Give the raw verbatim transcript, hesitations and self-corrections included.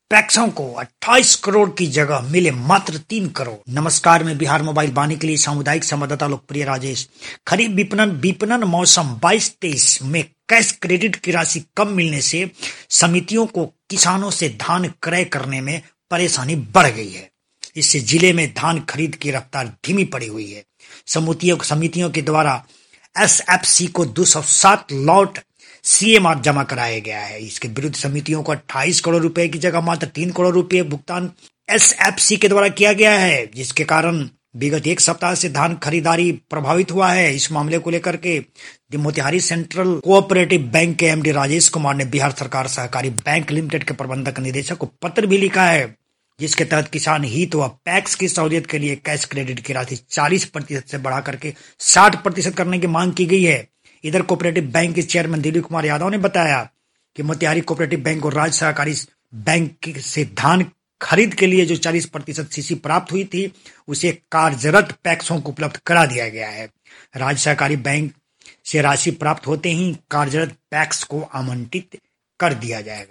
पैक्सों को अट्ठाईस करोड़ की जगह मिले मात्र तीन करोड़। नमस्कार, मैं बिहार मोबाइल वाणी के लिए सामुदायिक संवाददाता लोकप्रिय राजेश। खरीफ विपणन विपणन मौसम बाईस तेईस में कैश क्रेडिट की राशि कम मिलने से समितियों को किसानों से धान क्रय करने में परेशानी बढ़ गई है। इससे जिले में धान खरीद की रफ्तार धीमी पड़ी हुई है। समितियों समितियों के द्वारा एसएफसी को दो सौ सात लॉट सीएमआर जमा कराया गया है। इसके विरुद्ध समितियों को अट्ठाईस करोड़ रुपए की जगह मात्र तीन करोड़ रुपए भुगतान एसएफसी के द्वारा किया गया है, जिसके कारण विगत एक सप्ताह से धान खरीदारी प्रभावित हुआ है। इस मामले को लेकर के मोतिहारी सेंट्रल कोऑपरेटिव बैंक के एमडी राजेश कुमार ने बिहार सरकार सहकारी बैंक लिमिटेड के प्रबंधक निदेशक को पत्र भी लिखा है, जिसके तहत किसान हित व पैक्स की सहूलियत के लिए कैश क्रेडिट की राशि चालीस प्रतिशत से बढ़ा करके साठ प्रतिशत करने की मांग की गई है। इधर कोऑपरेटिव बैंक के चेयरमैन दिलीप कुमार यादव ने बताया कि मोतिहारी कोऑपरेटिव बैंक और राज्य सहकारी बैंक से धान खरीद के लिए जो चालीस प्रतिशत सीसी प्राप्त हुई थी, उसे कार्यरत पैक्सों को उपलब्ध करा दिया गया है। राज्य सहकारी बैंक से राशि प्राप्त होते ही कार्यरत पैक्स को आवंटित कर दिया जाएगा।